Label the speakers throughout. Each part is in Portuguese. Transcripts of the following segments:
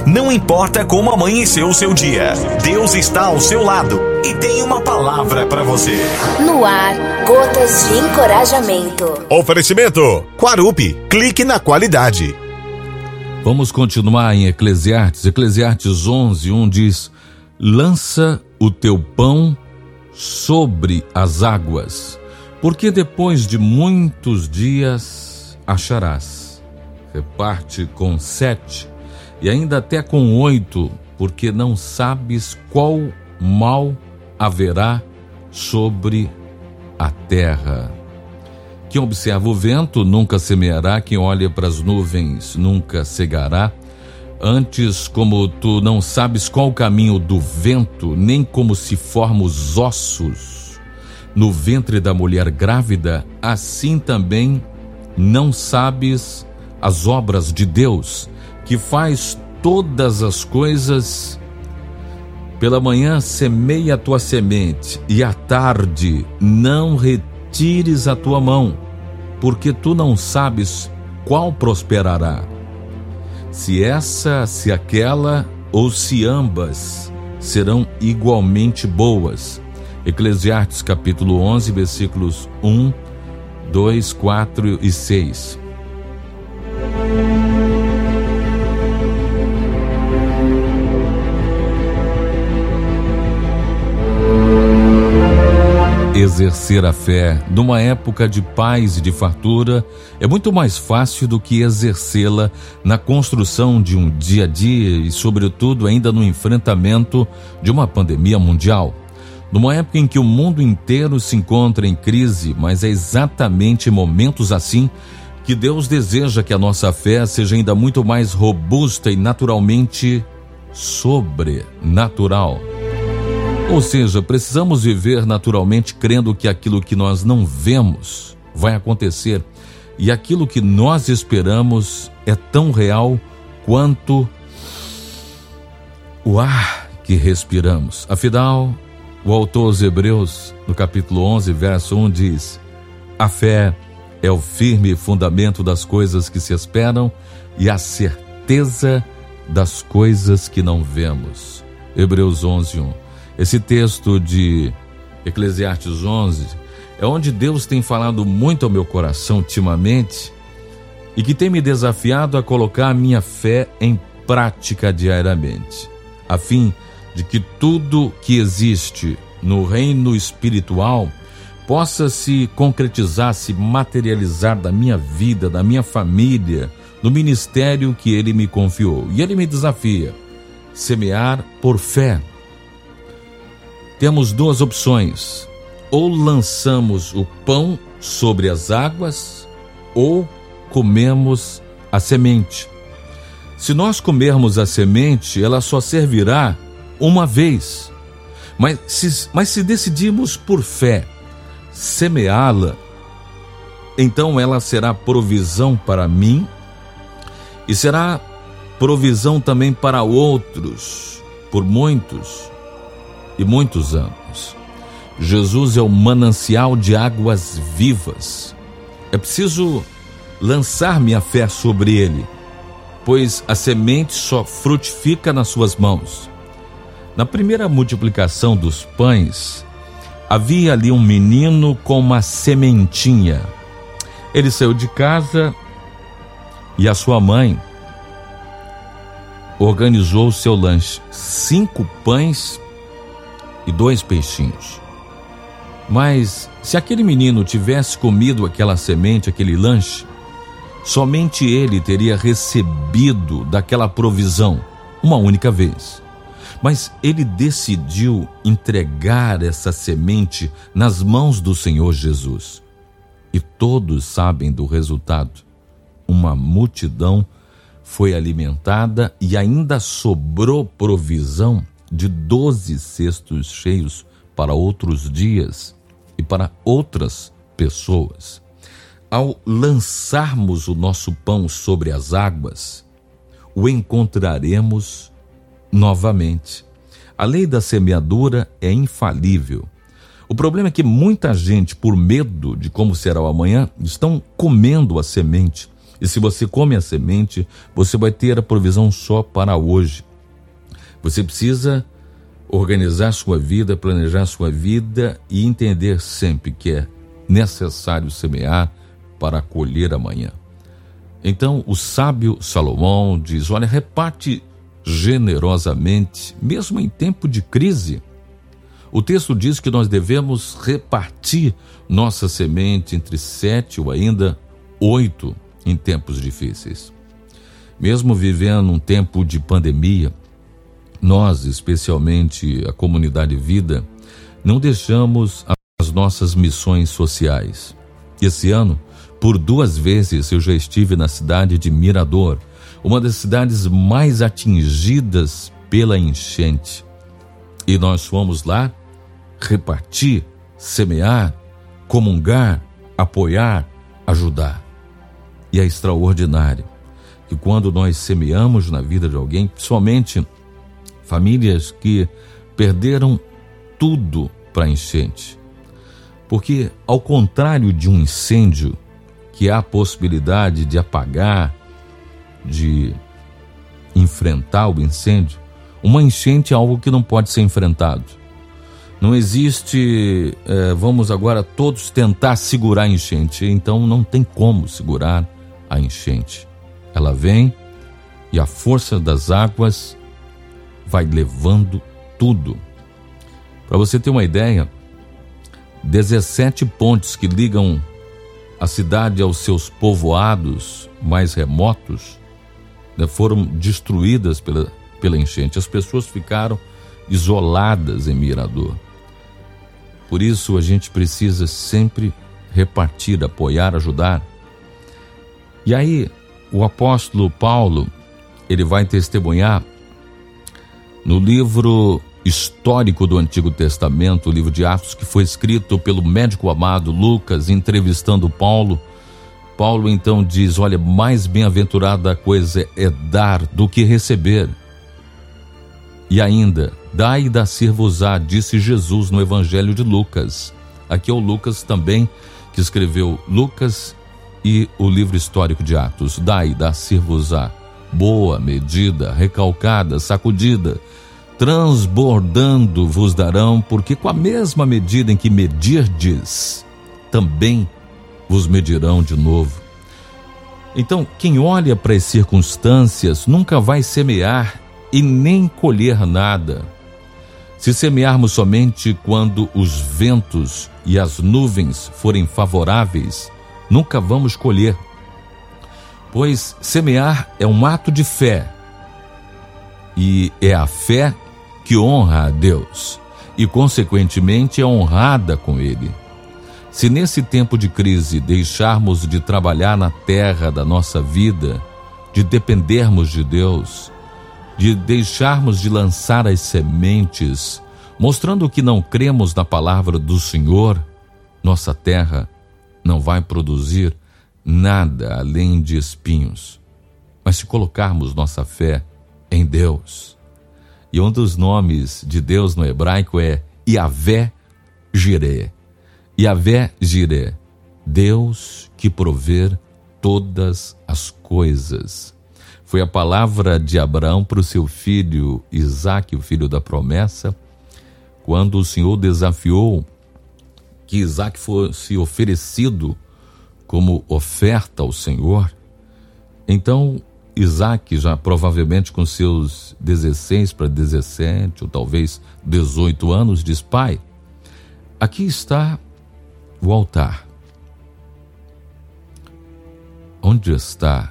Speaker 1: Não importa como amanheceu o seu dia, Deus está ao seu lado e tem uma palavra para você.
Speaker 2: No ar, Gotas de Encorajamento.
Speaker 1: Oferecimento Quarupi, clique na qualidade.
Speaker 3: Vamos continuar em Eclesiastes. Eclesiastes 11:1 diz: lança o teu pão sobre as águas, porque depois de muitos dias acharás. Reparte com 7 e ainda até com 8, porque não sabes qual mal haverá sobre a terra. Quem observa o vento nunca semeará, quem olha para as nuvens nunca cegará. Antes, como tu não sabes qual o caminho do vento, nem como se formam os ossos no ventre da mulher grávida, assim também não sabes as obras de Deus, que faz todas as coisas. Pela manhã semeia a tua semente, e à tarde não retires a tua mão, porque tu não sabes qual prosperará, se essa, se aquela, ou se ambas serão igualmente boas. Eclesiastes capítulo 11, versículos 1, 2, 4 e 6. Exercer a fé numa época de paz e de fartura é muito mais fácil do que exercê-la na construção de um dia a dia e, sobretudo, ainda no enfrentamento de uma pandemia mundial. Numa época em que o mundo inteiro se encontra em crise, mas é exatamente em momentos assim que Deus deseja que a nossa fé seja ainda muito mais robusta e naturalmente sobrenatural. Ou seja, precisamos viver naturalmente crendo que aquilo que nós não vemos vai acontecer e aquilo que nós esperamos é tão real quanto o ar que respiramos. Afinal, o autor aos Hebreus, no capítulo 11, verso 1, diz: a fé é o firme fundamento das coisas que se esperam e a certeza das coisas que não vemos. Hebreus 11:1. Esse texto de Eclesiastes 11 é onde Deus tem falado muito ao meu coração ultimamente e que tem me desafiado a colocar a minha fé em prática diariamente, a fim de que tudo que existe no reino espiritual possa se concretizar, se materializar da minha vida, da minha família, no ministério que Ele me confiou. E Ele me desafia: semear por fé. Temos duas opções: ou lançamos o pão sobre as águas, ou comemos a semente. Se nós comermos a semente, ela só servirá uma vez. Mas se decidirmos por fé semeá-la, então ela será provisão para mim e será provisão também para outros, por muitos e muitos anos. Jesus é o manancial de águas vivas. É preciso lançar minha fé sobre ele, pois a semente só frutifica nas suas mãos. Na primeira multiplicação dos pães, havia ali um menino com uma sementinha. Ele saiu de casa e a sua mãe organizou o seu lanche: 5 pães e 2 peixinhos. Mas se aquele menino tivesse comido aquela semente, aquele lanche, somente ele teria recebido daquela provisão uma única vez. Mas ele decidiu entregar essa semente nas mãos do Senhor Jesus. E todos sabem do resultado. Uma multidão foi alimentada e ainda sobrou provisão de 12 cestos cheios para outros dias e para outras pessoas. Ao lançarmos o nosso pão sobre as águas, o encontraremos novamente. A lei da semeadura é infalível. O problema é que muita gente, por medo de como será o amanhã, estão comendo a semente E se você come a semente, você vai ter a provisão só para hoje. Você precisa organizar sua vida, planejar sua vida e entender sempre que é necessário semear para colher amanhã. Então, o sábio Salomão diz: olha, reparte generosamente, mesmo em tempo de crise. O texto diz que nós devemos repartir nossa semente entre 7 ou ainda 8 em tempos difíceis. Mesmo vivendo um tempo de pandemia, nós, especialmente a comunidade Vida, não deixamos as nossas missões sociais. Esse ano, por 2 vezes, eu já estive na cidade de Mirador, uma das cidades mais atingidas pela enchente. E nós fomos lá repartir, semear, comungar, apoiar, ajudar. E é extraordinário que quando nós semeamos na vida de alguém, principalmente famílias que perderam tudo para a enchente, porque ao contrário de um incêndio, que há a possibilidade de apagar, de enfrentar o incêndio, uma enchente é algo que não pode ser enfrentado. Não existe, vamos agora todos tentar segurar a enchente, então não tem como segurar a enchente. Ela vem e a força das águas vai levando tudo. Para você ter uma ideia, 17 pontes que ligam a cidade aos seus povoados mais remotos foram destruídas pela enchente. As pessoas ficaram isoladas em Mirador. Por isso a gente precisa sempre repartir, apoiar, ajudar. E aí o apóstolo Paulo, ele vai testemunhar no livro histórico do Antigo Testamento, o livro de Atos, que foi escrito pelo médico amado Lucas, entrevistando Paulo. Paulo então diz: olha, mais bem-aventurada a coisa é dar do que receber. E ainda, dai e dá-se-vos-á, disse Jesus no Evangelho de Lucas. Aqui é o Lucas também, que escreveu Lucas e o livro histórico de Atos. Dai e dá-se-vos-á, boa medida, recalcada, sacudida, transbordando vos darão, porque com a mesma medida em que medirdes, também vos medirão de novo. Então, quem olha para as circunstâncias nunca vai semear e nem colher nada. Se semearmos somente quando os ventos e as nuvens forem favoráveis, nunca vamos colher. Pois semear é um ato de fé, e é a fé que honra a Deus e, consequentemente, é honrada com Ele. Se nesse tempo de crise deixarmos de trabalhar na terra da nossa vida, de dependermos de Deus, de deixarmos de lançar as sementes, mostrando que não cremos na palavra do Senhor, nossa terra não vai produzir nada além de espinhos. Mas se colocarmos nossa fé em Deus, e um dos nomes de Deus no hebraico é Yavé Jireh. Yavé Jireh, Deus que provê todas as coisas. Foi a palavra de Abraão para o seu filho Isaque, o filho da promessa, quando o Senhor desafiou que Isaque fosse oferecido como oferta ao Senhor. Então Isaque, já provavelmente com seus 16 para 17 ou talvez 18 anos, diz: pai, aqui está o altar. Onde está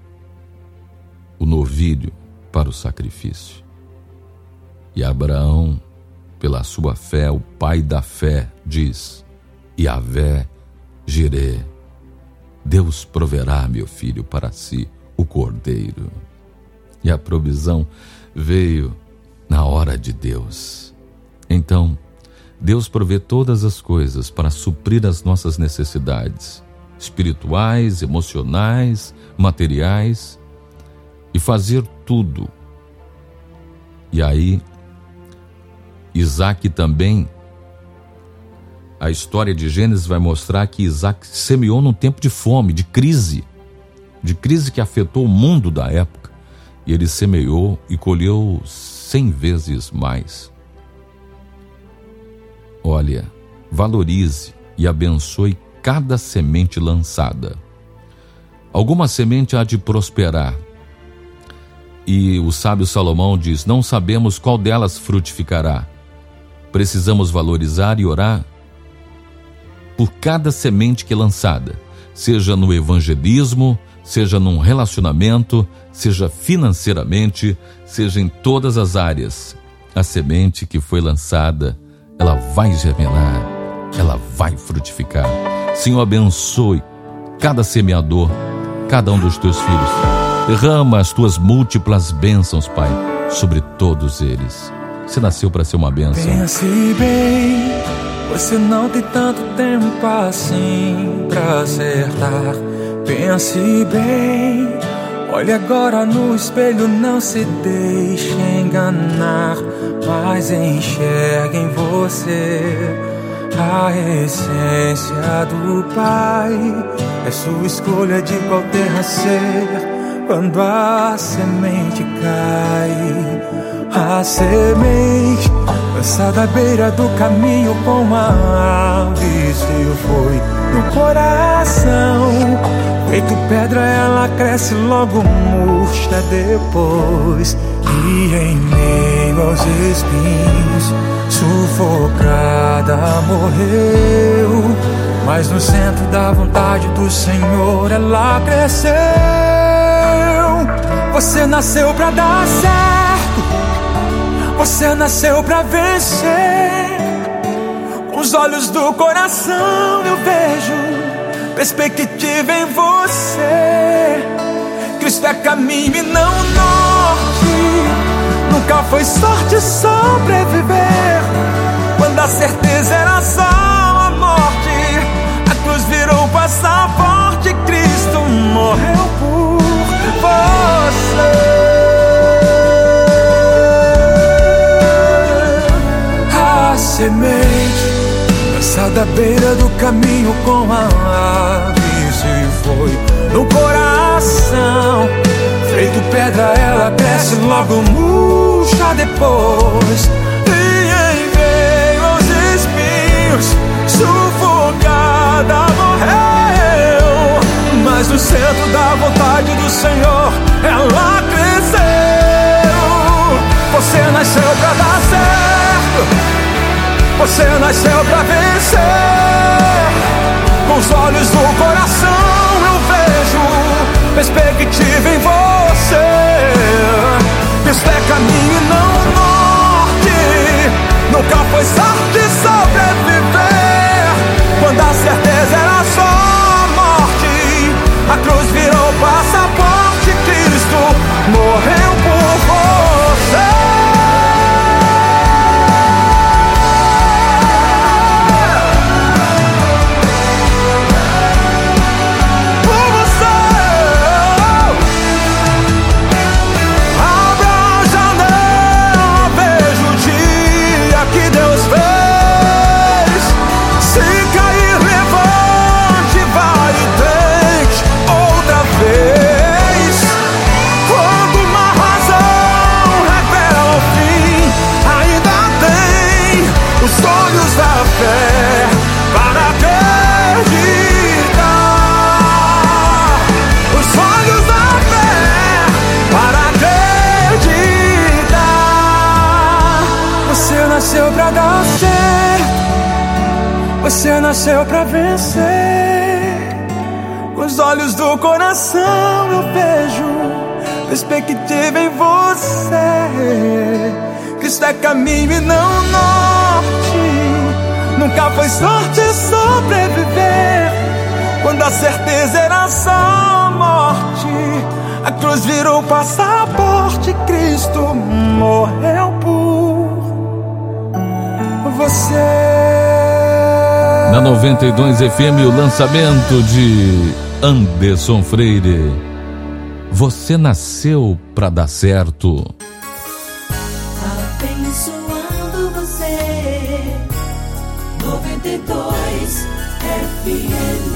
Speaker 3: o novilho para o sacrifício? E Abraão, pela sua fé, o pai da fé, diz: Yavé Jireh, Deus proverá, meu filho, para si o cordeiro. E a provisão veio na hora de Deus. Então, Deus provê todas as coisas para suprir as nossas necessidades espirituais, emocionais, materiais, e fazer tudo. E aí, Isaque também, a história de Gênesis vai mostrar que Isaque semeou num tempo de fome, de crise. de crise que afetou o mundo da época, e ele semeou e colheu 100 vezes mais. Olha, valorize e abençoe cada semente lançada. Alguma semente há de prosperar, e o sábio Salomão diz: não sabemos qual delas frutificará. Precisamos valorizar e orar por cada semente que é lançada, seja no evangelismo, seja num relacionamento, seja financeiramente, seja em todas as áreas. A semente que foi lançada, ela vai germinar, ela vai frutificar. Senhor, abençoe cada semeador, cada um dos teus filhos. Derrama as tuas múltiplas bênçãos, Pai, sobre todos eles. Você nasceu para ser uma bênção.
Speaker 4: Pense bem, você não tem tanto tempo assim pra acertar. Pense bem, olhe agora no espelho, não se deixe enganar, mas enxergue em você a essência do Pai. É sua escolha de qual terra ser quando a semente cai. A semente lançada à beira do caminho com a ave se foi no coração. Feito pedra ela cresce, logo murcha depois. E em meio aos espinhos, sufocada morreu. Mas no centro da vontade do Senhor ela cresceu. Você nasceu pra dar certo, você nasceu pra vencer. Com os olhos do coração eu vejo perspectiva em você. Cristo é caminho e não norte. Nunca foi sorte sobreviver quando a certeza era só a morte. A cruz virou passaporte, Cristo morreu por você. A semente lançada à beira do caminho com a ave se foi no coração. Feito pedra ela cresce, logo murcha depois. E em meio aos espinhos, sufocada morreu. Mas no centro da vontade do Senhor ela cresceu. Você nasceu pra dar certo, você nasceu pra vencer. Com os olhos do coração eu vejo perspectiva em você. Cristo é caminho e não norte. Nunca foi sorte sobreviver quando a certeza era só a morte. A cruz virou passaporte, Cristo morreu por você. Você nasceu pra vencer. Com os olhos do coração eu vejo perspectiva em você. Cristo é caminho e não norte. Nunca foi sorte sobreviver quando a certeza era só a morte. A cruz virou passaporte, Cristo morreu por você.
Speaker 3: Na 92 FM, o lançamento de Anderson Freire. Você nasceu pra dar certo.
Speaker 5: Abençoando você. 92 FM.